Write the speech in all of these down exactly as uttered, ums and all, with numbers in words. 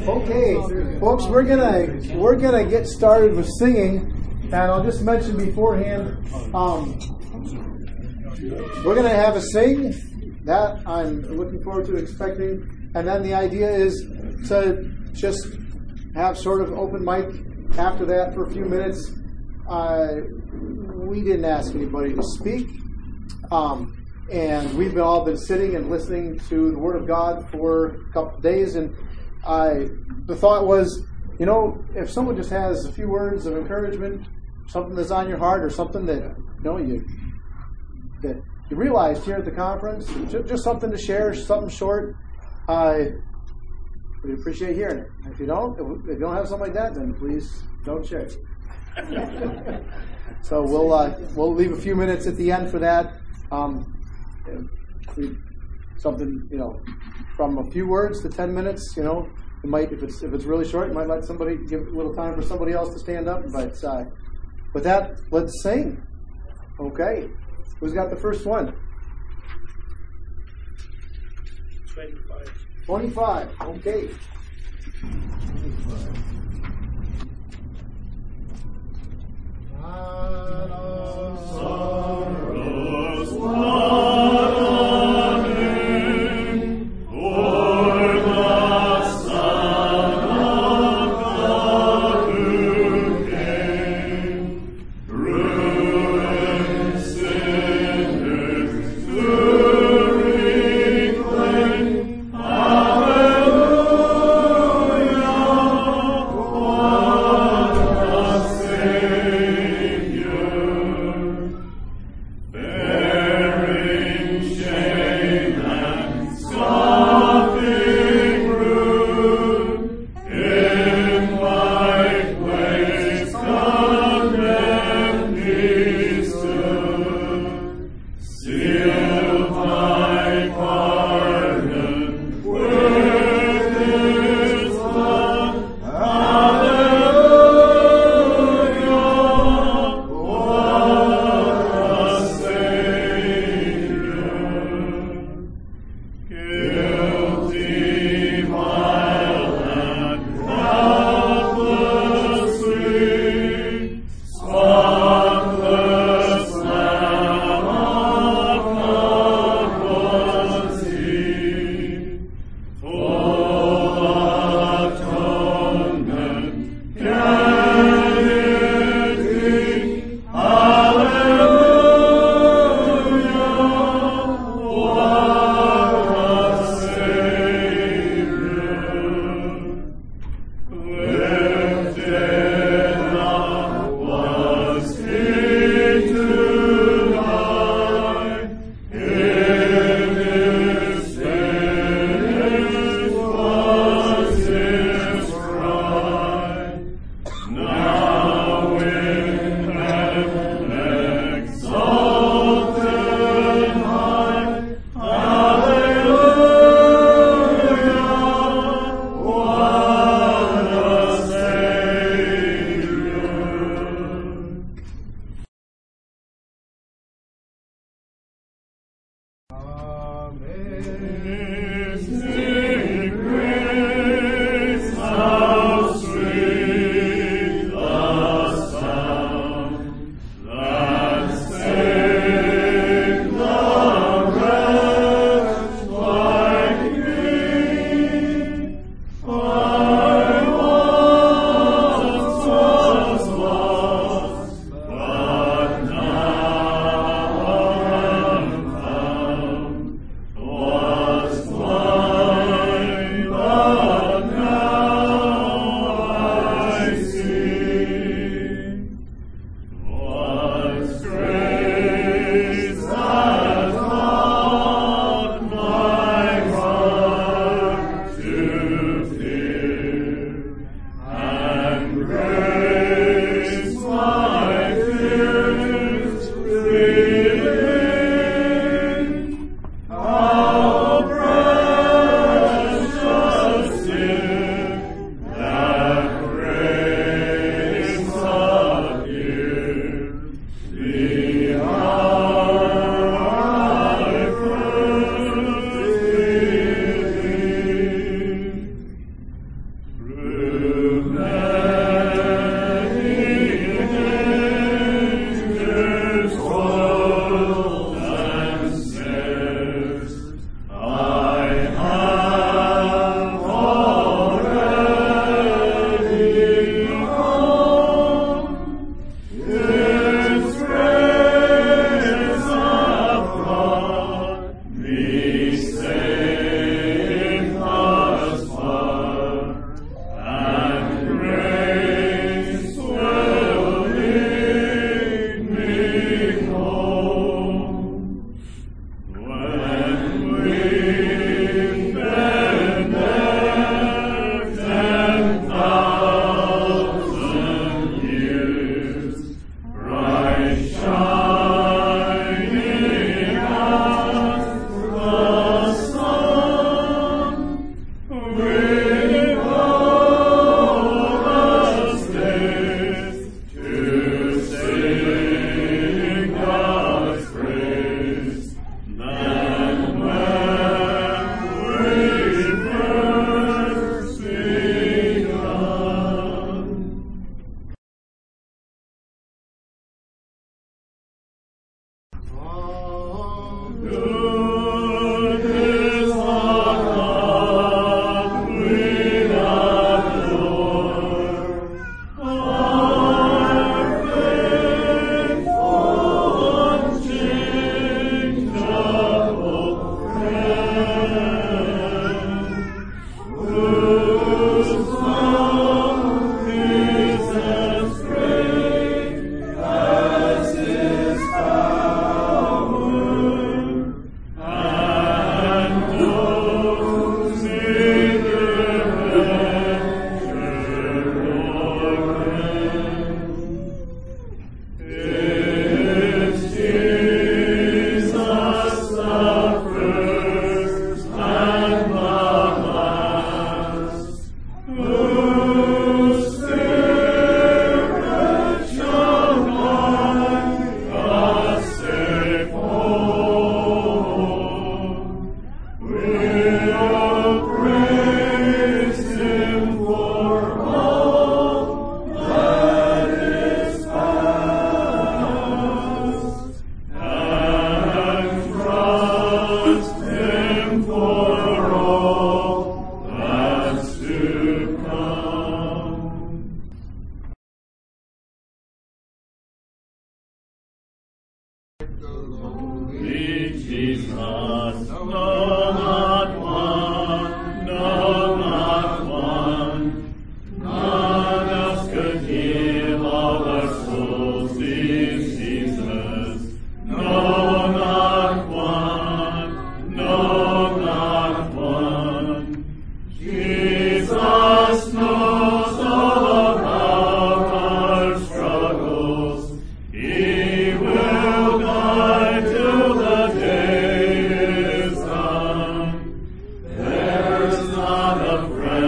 Okay, folks, we're gonna we're gonna get started with singing, and I'll just mention beforehand, um, we're gonna have a sing that I'm looking forward to, expecting, and then the idea is to just have sort of open mic after that for a few minutes. Uh, we didn't ask anybody to speak, um, and we've all been sitting and listening to the Word of God for a couple of days, and I, the thought was, you know, if someone just has a few words of encouragement, something that's on your heart, or something that you know you that you realized here at the conference, just something to share, something short, I would appreciate hearing it. If you don't, if you don't have something like that, then please don't share it. So we'll uh, we'll leave a few minutes at the end for that. Um, something, you know, from a few words to ten minutes. You know, it might, if it's if it's really short, you might let somebody give a little time for somebody else to stand up. But uh, with that, let's sing. Okay, who's got the first one? Twenty-five. Twenty-five. Okay. twenty-five. Out of sorrows, what a name for the Son of God who came, ruined sinners to reclaim. Hallelujah! What a Savior!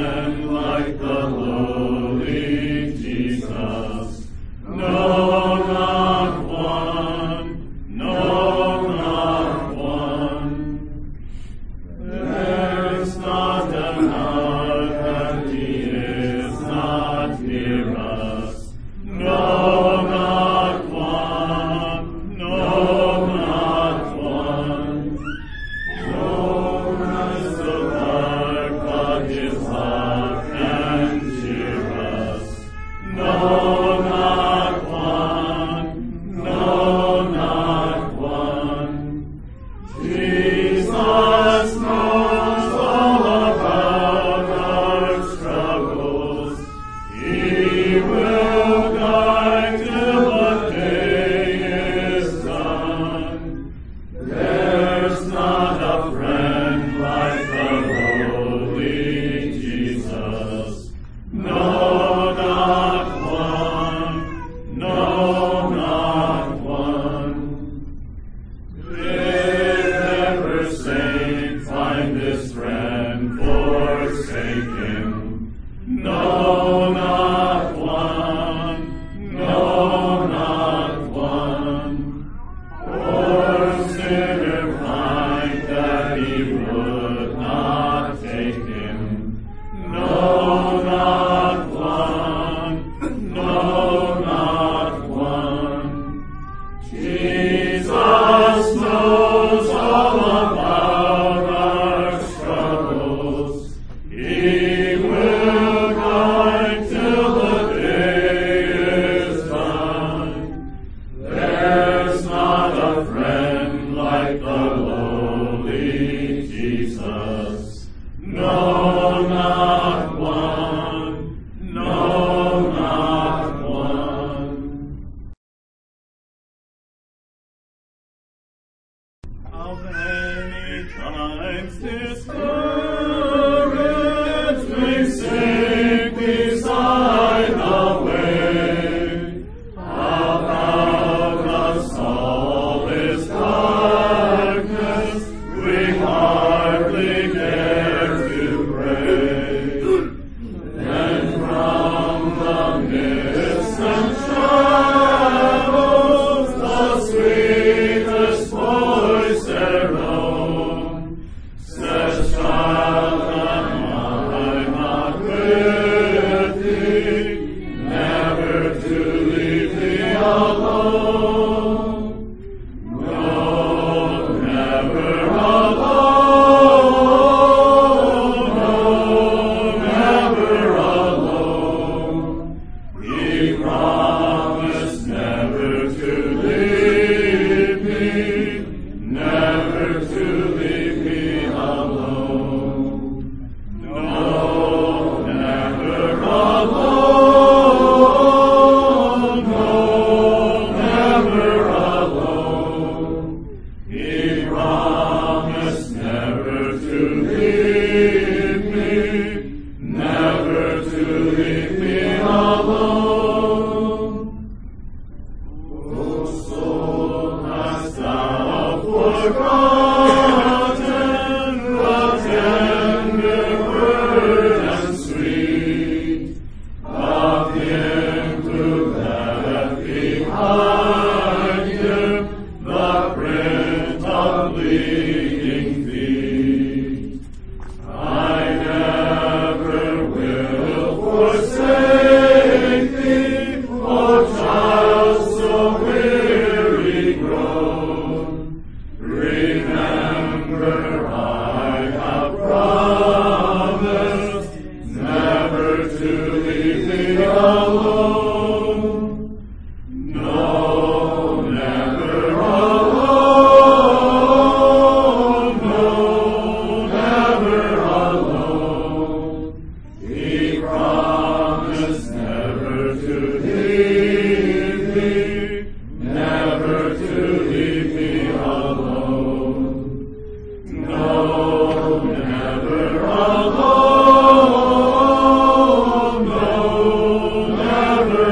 Never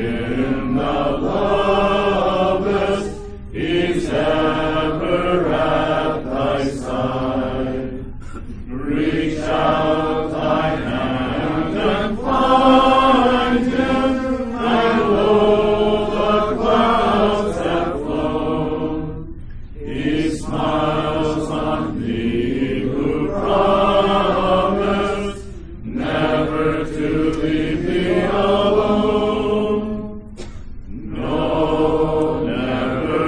Him thou lovest, He's ever at thy side. Reach out thy hand and find Him, and lo, the clouds have flown. He smiles on thee who promised never to leave thee alone. No, never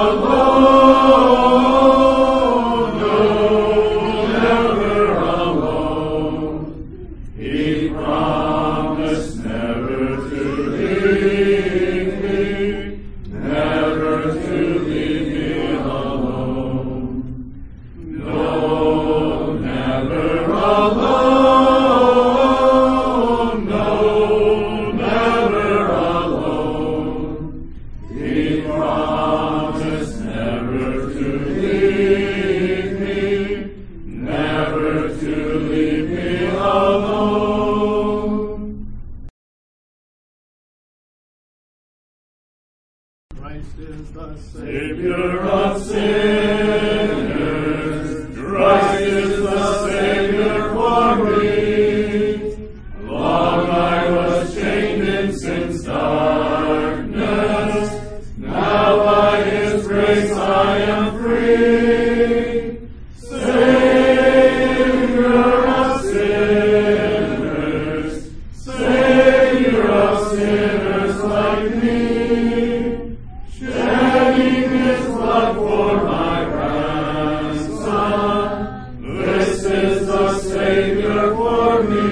alone. No, never alone. He promised never to leave me, never to leave me alone. No, never alone. No, never alone. He promised never to leave me, never to leave me alone. Christ is the Savior of sinners, Christ is the Savior for me. Long I was chained in sin's darkness, now by His grace I am free. Savior of sinners, Savior of sinners like me, shedding His blood for my ransom. This is the Savior for me.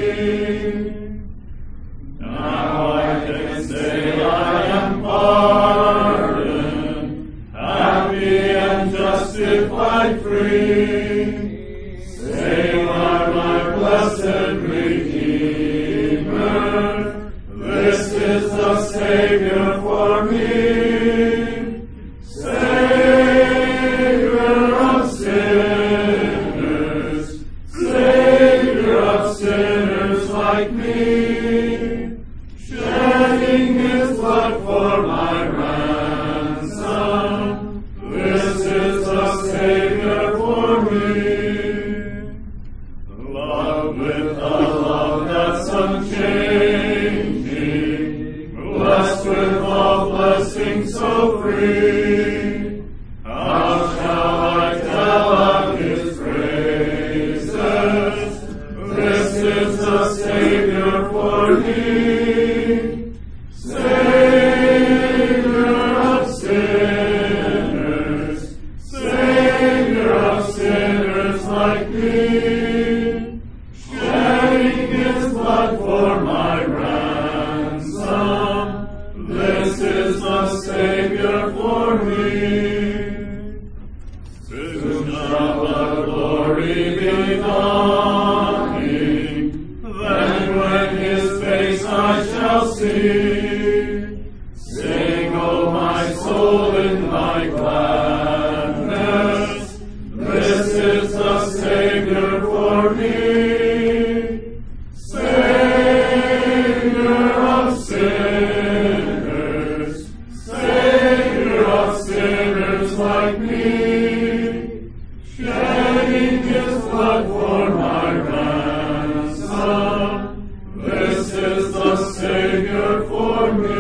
Now I can say I am pardoned, happy and justified free. Saved by my blessed Redeemer. This is the Savior for me. Savior of sinners, Savior of sinners like me, shedding His blood for my ransom. This is the Savior for me. Love with a love that's unchanging, blessed with all blessings so free. How shall I tell of His praises? This is the Savior for me. Savior of sinners, Savior of sinners like me, shedding His blood for my ransom. This is the Savior for me. Soon shall the glory be dawning, then when His face I shall see. Sing, O my soul, in thy gladness. This is the Savior for me. Savior of sinners, Savior of sinners like me, shedding His blood for my ransom. This is the Savior for me.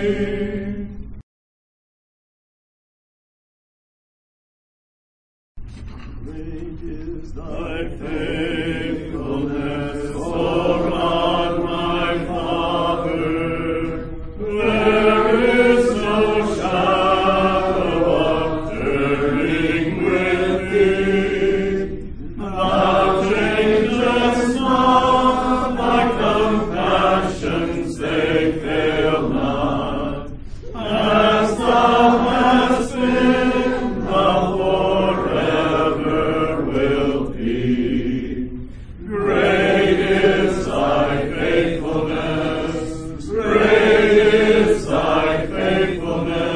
Great is thy faithfulness, O God, my Father. There is no shadow of turning with thee. Thou changest not, thy compassions they fail not. As thou hast been, thou forever will be. Great is thy faithfulness, great is thy faithfulness.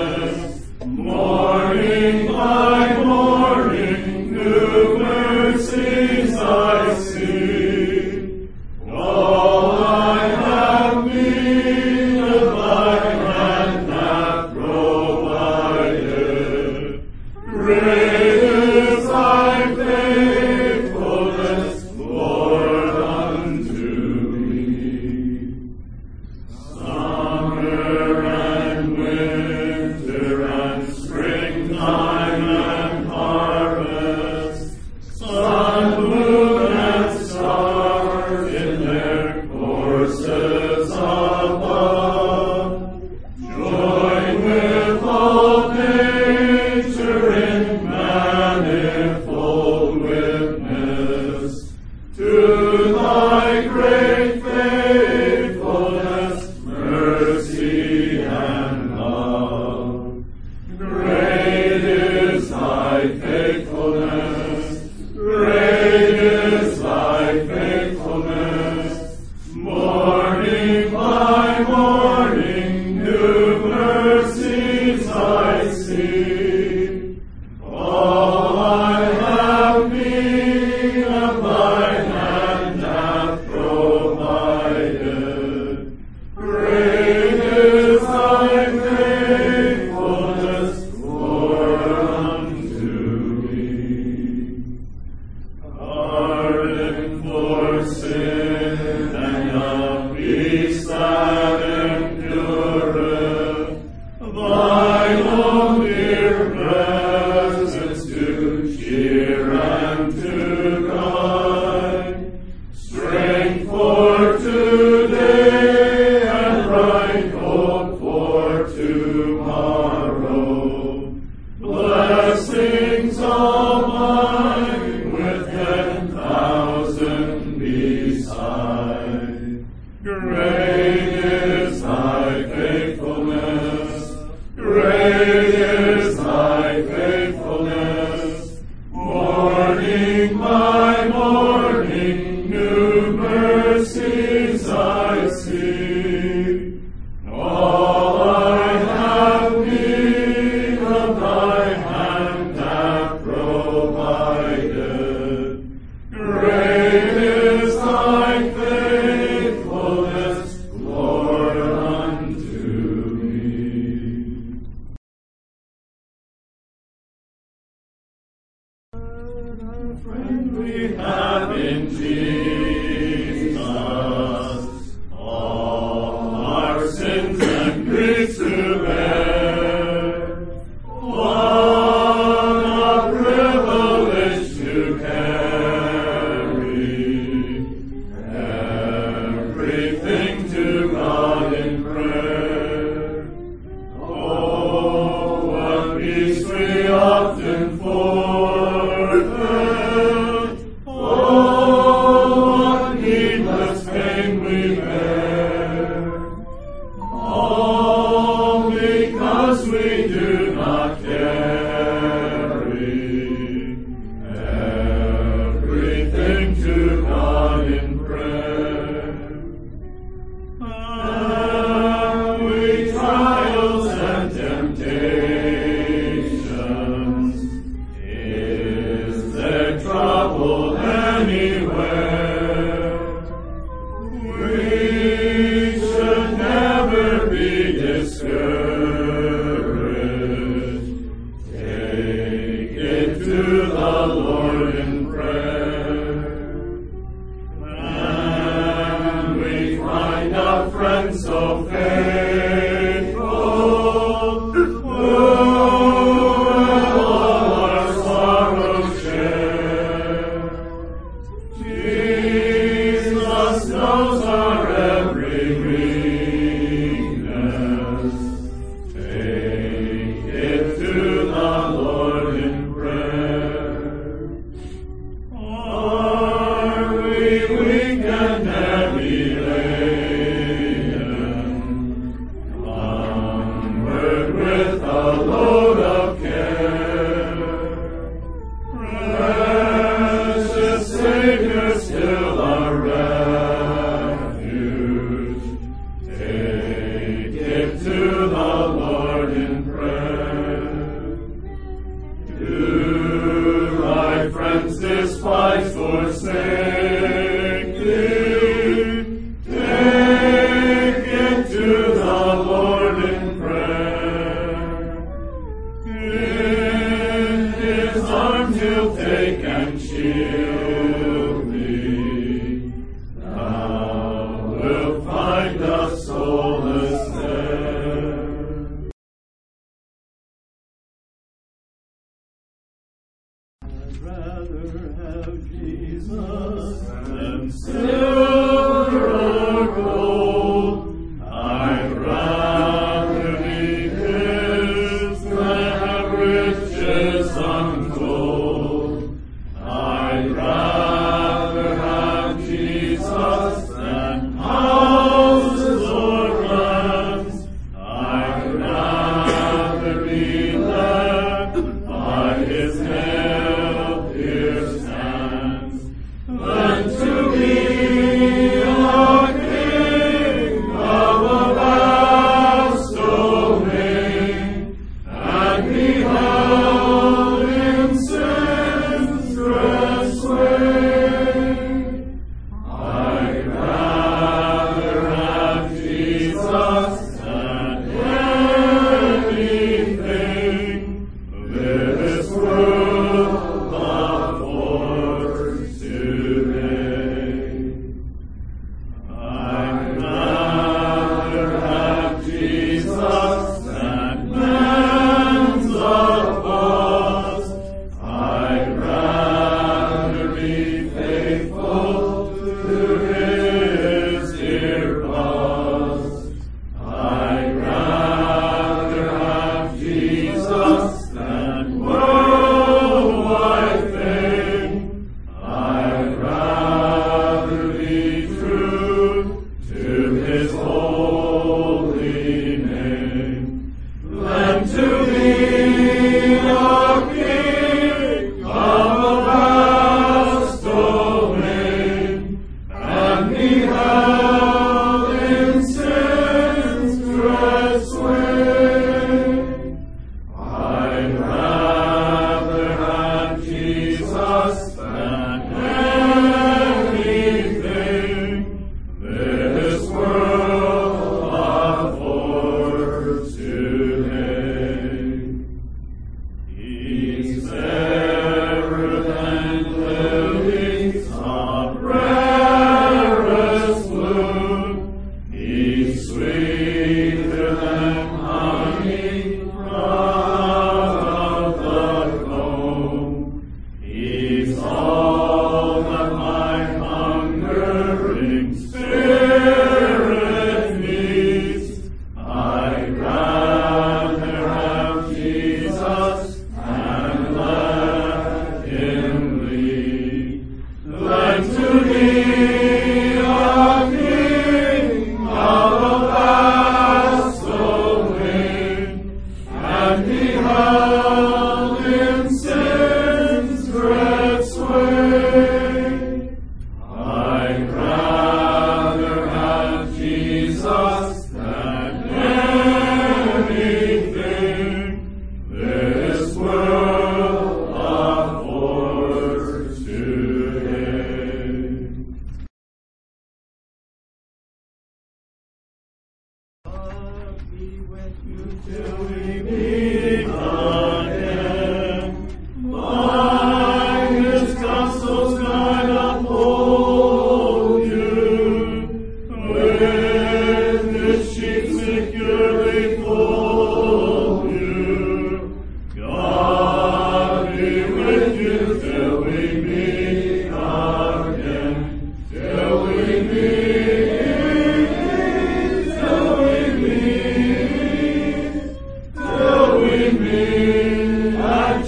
Unto me, our King.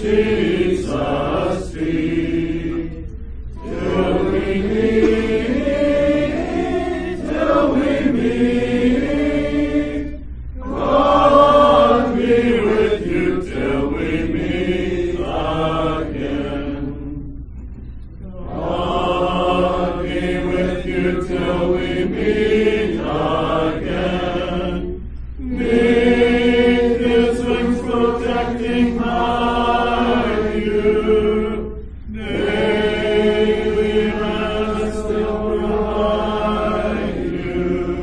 Jesus' feet. Till we meet, till we meet. God be with you till we meet again. God be with you till we meet again. Meet His wings protecting high you. Daily rest still provide you.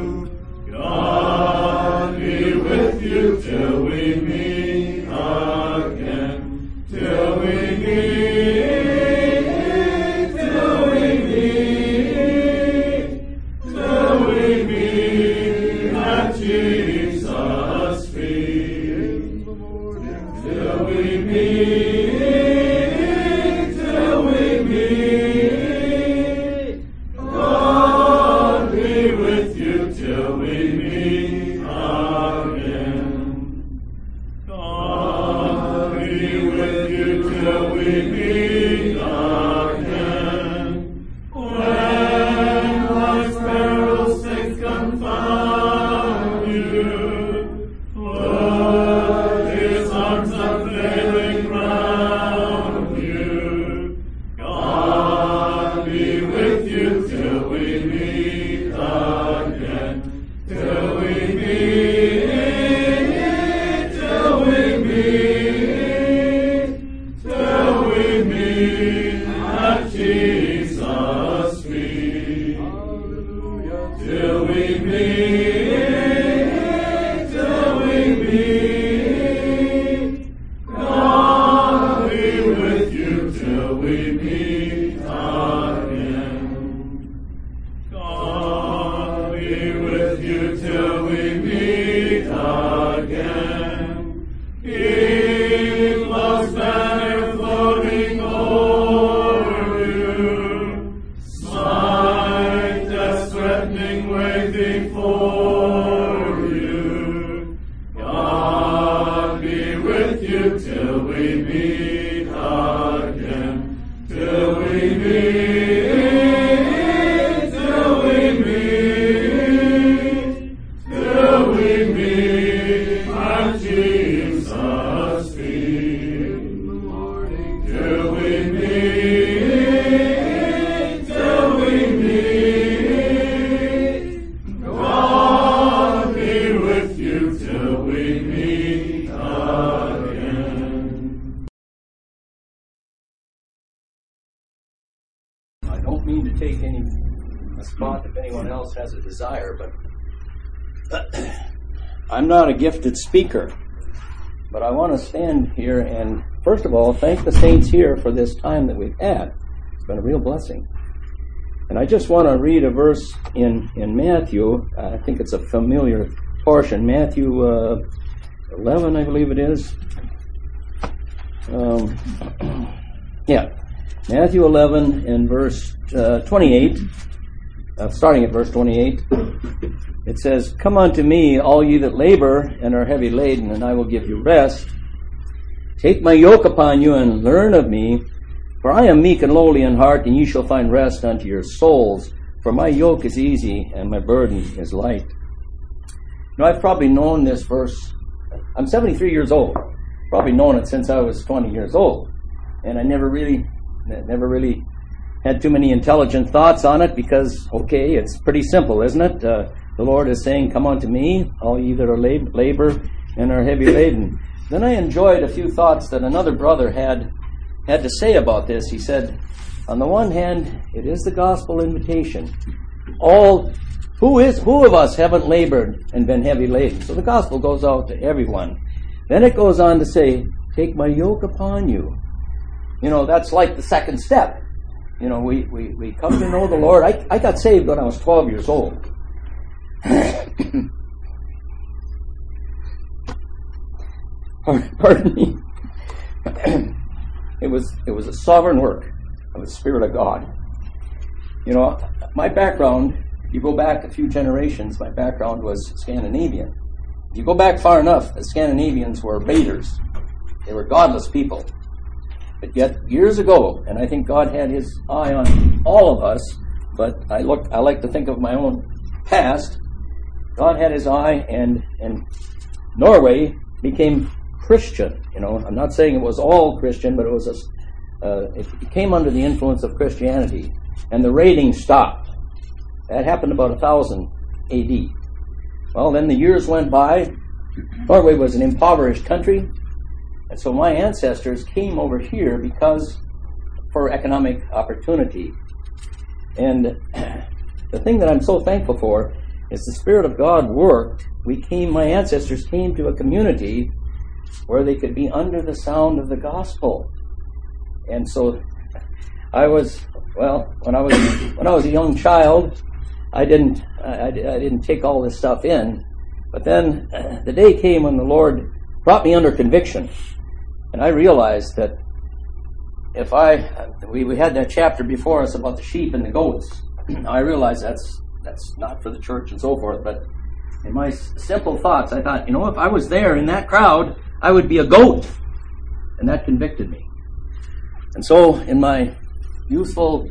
God be with you till we meet again. Till we meet, till we meet, till we meet at Jesus' feet. Till we meet, till we meet. God be with you till we meet again. God be with you till we meet again. When life's perils take confound you, put His arms unfailing round you. God be with you till we meet again. Till we meet, till we meet, till we meet at Jesus' feet. Till we meet, till we meet. God be with you till we meet again. God be with you till we meet again. Keep love's banner floating over you. Smite death's threatening way before you. God be with you till we meet again. Till we meet, till we meet, till we meet at Jesus' feet. Till we meet, till we meet. God be with you till we meet again. I don't mean to take any a spot if anyone else has a desire, but I'm not a gifted speaker. But I want to stand here and, first of all, thank the saints here for this time that we've had. It's been a real blessing. And I just want to read a verse in, in Matthew. I think it's a familiar portion. Matthew uh, eleven, I believe it is. Um, yeah. Matthew eleven and verse uh, twenty-eight, uh, starting at verse twenty-eight, it says, "Come unto me, all ye that labor and are heavy laden, and I will give you rest. Take my yoke upon you and learn of me, for I am meek and lowly in heart, and ye shall find rest unto your souls. For my yoke is easy and my burden is light." Now, I've probably known this verse. I'm seventy-three years old. Probably known it since I was twenty years old, and I never really, never really had too many intelligent thoughts on it because, okay, it's pretty simple, isn't it? Uh, the Lord is saying, "Come unto me, all ye that are lab- labor and are heavy laden." Then I enjoyed a few thoughts that another brother had had to say about this. He said, on the one hand, it is the gospel invitation. All who is who of us haven't labored and been heavy laden? So the gospel goes out to everyone. Then it goes on to say, "Take my yoke upon you." You know, that's like the second step. You know, we, we, we come to know the Lord. I, I got saved when I was twelve years old. Pardon me. It was it was a sovereign work of the Spirit of God. You know, my background, if you go back a few generations, my background was Scandinavian. If you go back far enough, the Scandinavians were raiders. They were godless people. yet years ago, and I think God had his eye on all of us, but I look, I like to think of my own past. God had his eye, and, and Norway became Christian. You know, I'm not saying it was all Christian, but it was a, uh, it came under the influence of Christianity, and the raiding stopped. That happened about one thousand A D. Well, then the years went by. Norway was an impoverished country, and so my ancestors came over here because for economic opportunity. And the thing that I'm so thankful for is the Spirit of God worked. We came, my ancestors came to a community where they could be under the sound of the gospel. And so I was, well, when I was when I was a young child, I didn't I, I didn't take all this stuff in. But then uh, the day came when the Lord brought me under conviction, and I realized that if I we, we had that chapter before us about the sheep and the goats. I realized that's that's not for the church and so forth. But in my simple thoughts, I thought, you know, if I was there in that crowd, I would be a goat, and that convicted me. And so, in my youthful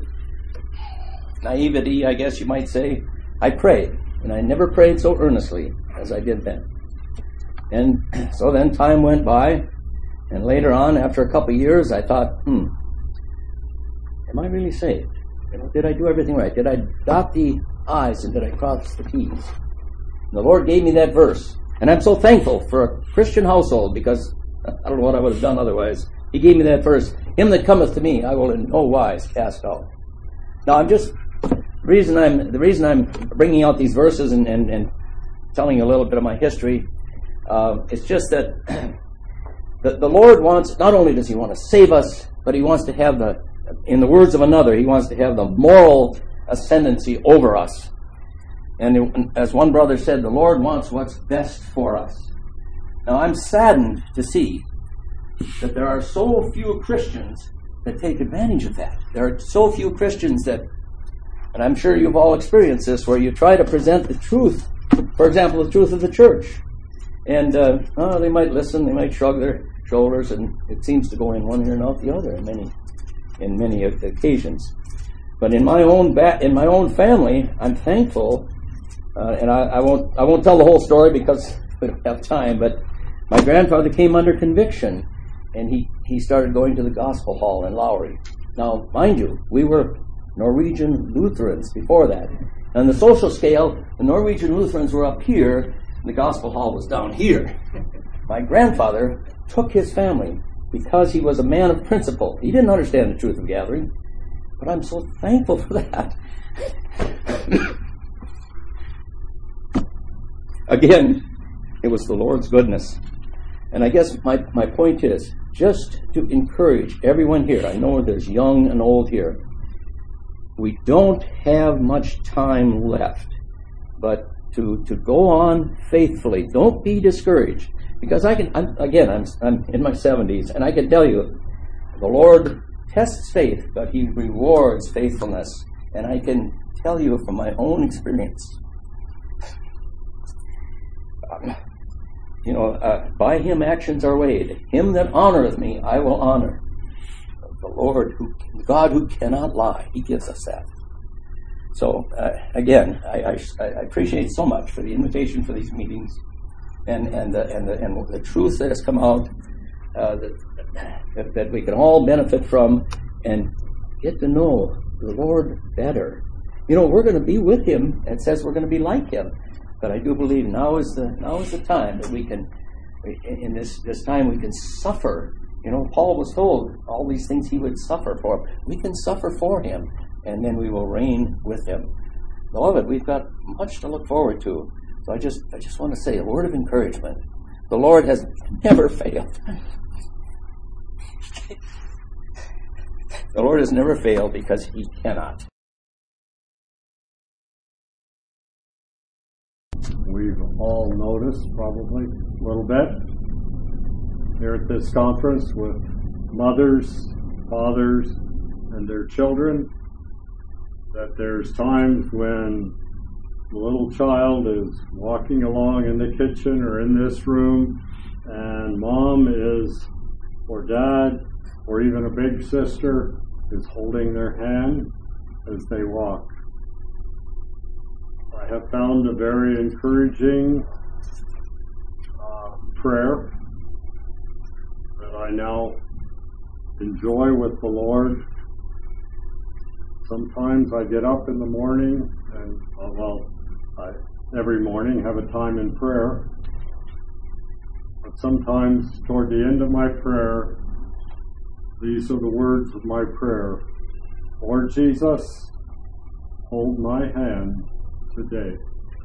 naivety, I guess you might say, I prayed, and I never prayed so earnestly as I did then. And so then time went by, and later on, after a couple of years, I thought, hmm, am I really saved? You know, did I do everything right? Did I dot the I's and did I cross the T's? And the Lord gave me that verse, and I'm so thankful for a Christian household, because I don't know what I would have done otherwise. He gave me that verse, him that cometh to me, I will in no wise cast out. Now, I'm just, the reason I'm, the reason I'm bringing out these verses and, and, and telling you a little bit of my history, uh, it's just that the, the Lord wants, not only does he want to save us, but he wants to have the, in the words of another, he wants to have the moral ascendancy over us. And as one brother said, the Lord wants what's best for us. Now, I'm saddened to see that there are so few Christians that take advantage of that. There are so few Christians that, and I'm sure you've all experienced this, where you try to present the truth, for example, the truth of the church. And uh, oh, they might listen, they might shrug their shoulders, and it seems to go in one ear and out the other in many, in many occasions. But in my own ba- in my own family, I'm thankful, uh, and I, I won't I won't tell the whole story because we don't have time. But my grandfather came under conviction, and he, he started going to the Gospel Hall in Lowry. Now, mind you, we were Norwegian Lutherans before that. On the social scale, the Norwegian Lutherans were up here, and the Gospel Hall was down here. My grandfather took his family because he was a man of principle. He didn't understand the truth of gathering, but I'm so thankful for that. Again, it was the Lord's goodness. And I guess my, my point is, just to encourage everyone here, I know there's young and old here, we don't have much time left, but to, to go on faithfully. Don't be discouraged. Because I can, I'm, again, I'm, I'm in my seventies, and I can tell you, the Lord tests faith, but he rewards faithfulness. And I can tell you from my own experience, um, you know, uh, by him actions are weighed. Him that honoreth me, I will honor. The Lord, who, God who cannot lie, he gives us that. So, uh, again, I, I, I appreciate so much for the invitation for these meetings and, and, the, and, the, and the truth that has come out uh, that, that, that we can all benefit from and get to know the Lord better. You know, we're going to be with him. It says we're going to be like him. But I do believe now is the now is the time that we can, in this this time we can suffer. You know, Paul was told all these things he would suffer for. We can suffer for him, and then we will reign with him. Beloved, we've got much to look forward to. So I just I just want to say a word of encouragement. The Lord has never failed. The Lord has never failed because he cannot. We've all noticed, probably a little bit, here at this conference with mothers, fathers, and their children, that there's times when the little child is walking along in the kitchen or in this room, and mom is, or dad, or even a big sister is holding their hand as they walk. I have found a very encouraging uh, prayer that I now enjoy with the Lord. Sometimes I get up in the morning and, uh, well, I, every morning have a time in prayer. But sometimes toward the end of my prayer, these are the words of my prayer. Lord Jesus, hold my hand today.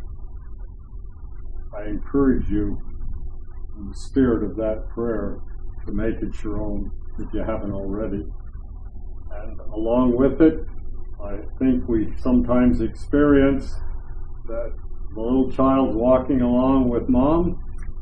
I encourage you in the spirit of that prayer to make it your own if you haven't already. And along with it, I think we sometimes experience that the little child walking along with mom,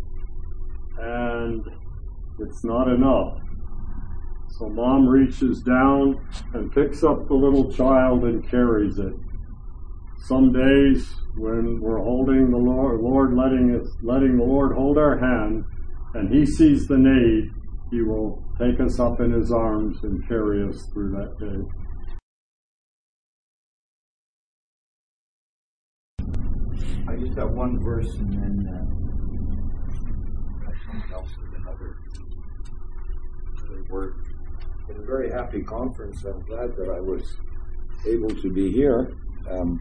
and it's not enough. So mom reaches down and picks up the little child and carries it. Some days when we're holding the Lord, Lord letting us, letting the Lord hold our hand, and He sees the need, He will take us up in His arms and carry us through that day. I just have one verse and then uh, someone else with another, another word. In a very happy conference, I'm glad that I was able to be here, um,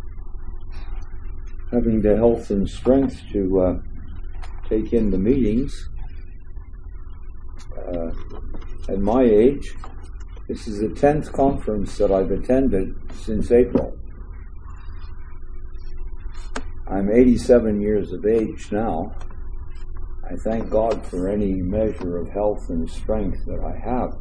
having the health and strength to uh, take in the meetings. Uh, at my age, this is the tenth conference that I've attended since April. I'm eighty-seven years of age now. I thank God for any measure of health and strength that I have.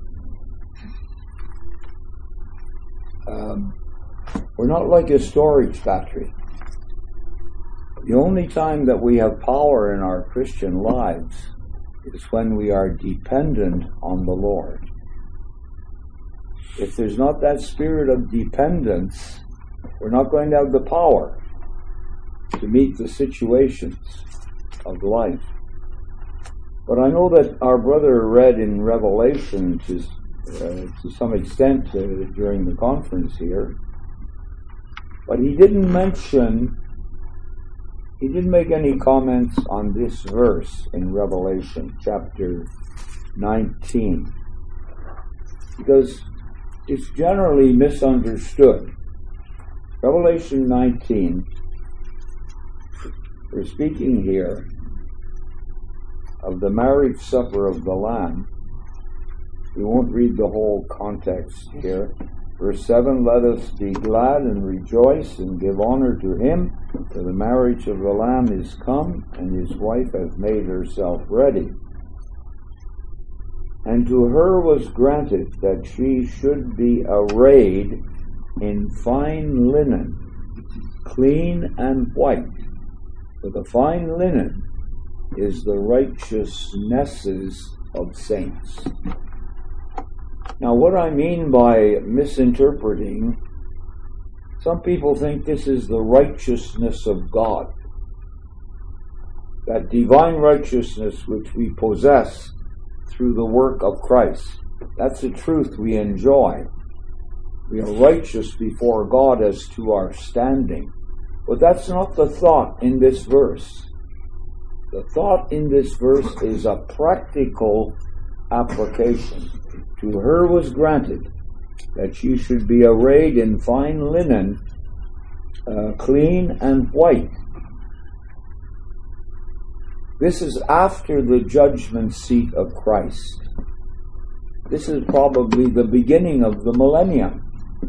Um, we're not like a storage battery. The only time that we have power in our Christian lives is when we are dependent on the Lord. If there's not that spirit of dependence, we're not going to have the power to meet the situations of life. But I know that our brother read in Revelation to, uh, to some extent uh, during the conference here, but he didn't mention, he didn't make any comments on this verse in Revelation chapter nineteen, because it's generally misunderstood. Revelation nineteen, we're speaking here of the marriage supper of the Lamb. We won't read the whole context here. Verse seven, let us be glad and rejoice and give honor to Him, for the marriage of the Lamb is come, and His wife hath made herself ready. And to her was granted that she should be arrayed in fine linen, clean and white. For the fine linen is the righteousnesses of saints. Now, what I mean by misinterpreting, some people think this is the righteousness of God. That divine righteousness which we possess through the work of Christ. That's the truth we enjoy. We are righteous before God as to our standing. But that's not the thought in this verse. The thought in this verse is a practical application. To her was granted that she should be arrayed in fine linen, uh, clean and white. This is after the judgment seat of Christ. This is probably the beginning of the millennium,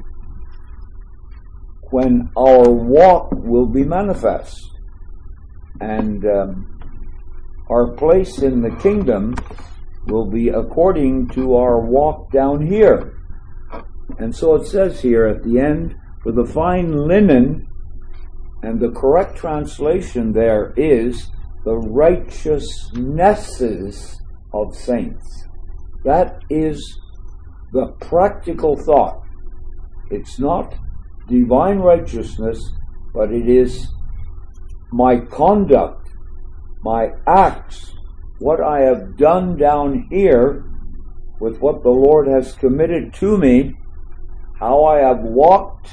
when our walk will be manifest, and um, our place in the kingdom will be according to our walk down here. And so it says here at the end, for the fine linen, and the correct translation there is the righteousnesses of saints. That is the practical thought. It's not divine righteousness, but it is my conduct, my acts, what I have done down here with what the Lord has committed to me, how I have walked,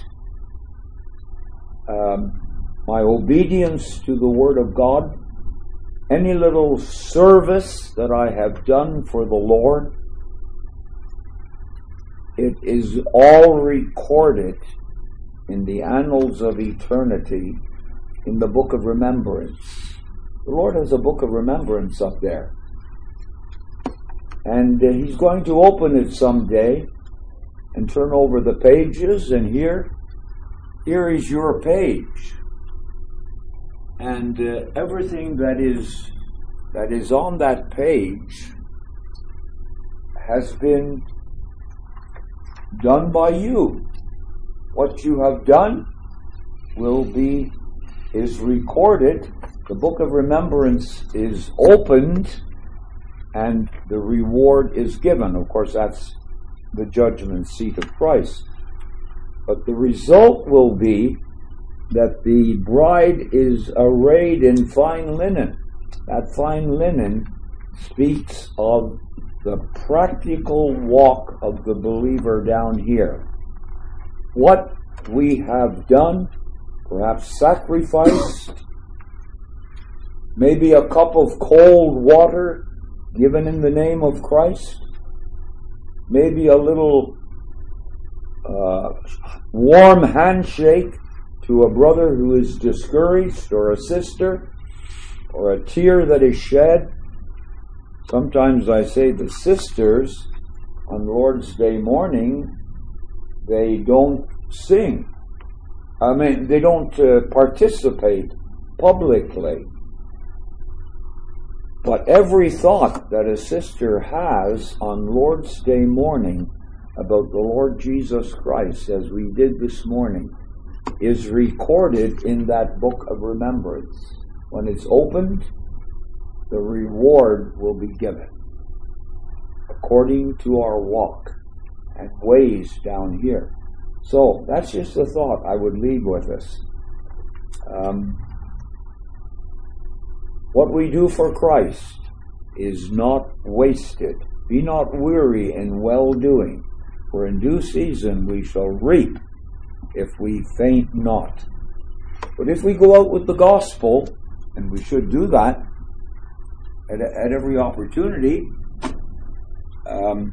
um, my obedience to the Word of God, any little service that I have done for the Lord, it is all recorded in the annals of eternity in the book of remembrance. The Lord has a book of remembrance up there. And uh, He's going to open it someday and turn over the pages, and here, here is your page. And uh, everything that is that is on that page has been done by you. What you have done will be is recorded. The book of remembrance is opened, and the reward is given. Of course, that's the judgment seat of Christ. But the result will be that the bride is arrayed in fine linen. That fine linen speaks of the practical walk of the believer down here. What we have done, perhaps sacrificed, maybe a cup of cold water given in the name of Christ, maybe a little uh, warm handshake to a brother who is discouraged, or a sister, or a tear that is shed. Sometimes I say the sisters on Lord's Day morning, they don't sing. I mean, they don't uh, participate publicly. But every thought that a sister has on Lord's Day morning about the Lord Jesus Christ, as we did this morning, is recorded in that book of remembrance. When it's opened, the reward will be given according to our walk and ways down here. So that's just a thought I would leave with us. Um, what we do for Christ is not wasted. Be not weary in well-doing, for in due season we shall reap if we faint not. But if we go out with the gospel, and we should do that at, at every opportunity, um,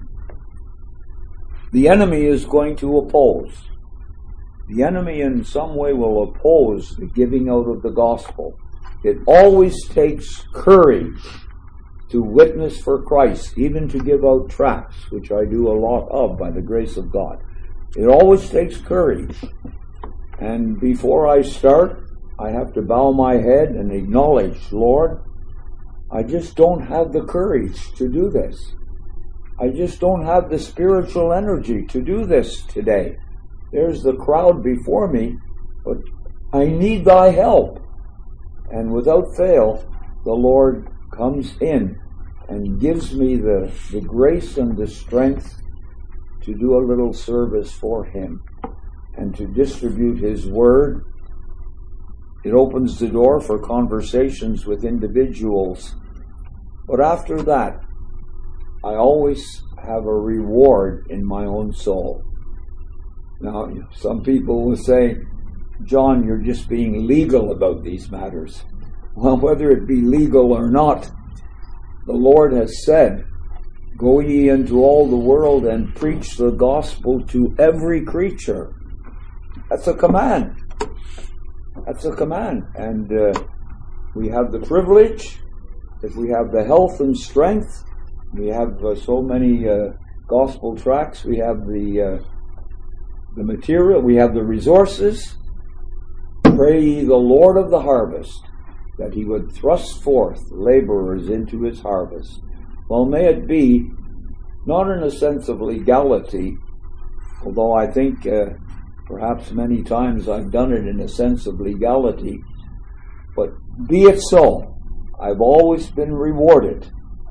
the enemy is going to oppose. The enemy in some way will oppose the giving out of the gospel. It always takes courage to witness for Christ, even to give out tracts, which I do a lot of by the grace of God. It always takes courage. And before I start, I have to bow my head and acknowledge, Lord, I just don't have the courage to do this. I just don't have the spiritual energy to do this today. There's the crowd before me, but I need thy help. And without fail, the Lord comes in and gives me the, the grace and the strength to do a little service for Him and to distribute His Word. It opens the door for conversations with individuals. But after that, I always have a reward in my own soul. Now, some people will say, John, you're just being legal about these matters. Well, whether it be legal or not, the Lord has said, go ye into all the world and preach the gospel to every creature. That's a command. That's a command. And uh, we have the privilege, if we have the health and strength, we have uh, so many uh, gospel tracts, we have the uh, the material, we have the resources. Pray ye the Lord of the harvest, that He would thrust forth laborers into His harvest. Well, may it be, not in a sense of legality, although I think uh, perhaps many times I've done it in a sense of legality, but be it so. I've always been rewarded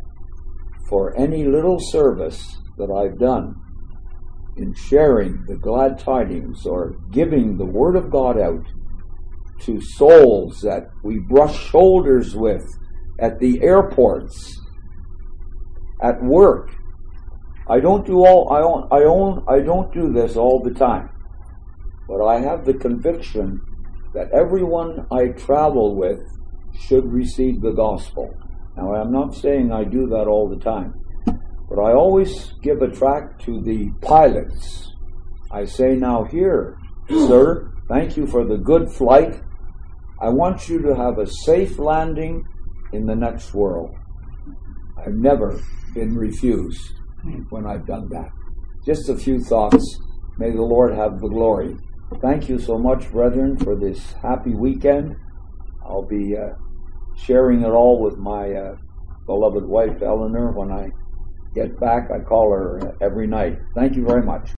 for any little service that I've done in sharing the glad tidings or giving the Word of God out to souls that we brush shoulders with at the airports, at work. I don't do all. I own. I own. I don't do this all the time, but I have the conviction that everyone I travel with should receive the gospel. Now, I'm not saying I do that all the time, but I always give a tract to the pilots. I say, now here, sir, thank you for the good flight. I want you to have a safe landing in the next world. I've never been refused when I've done that. Just a few thoughts. May the Lord have the glory. Thank you so much, brethren, for this happy weekend. I'll be uh, sharing it all with my uh, beloved wife, Eleanor, when I get back. I call her uh, every night. Thank you very much.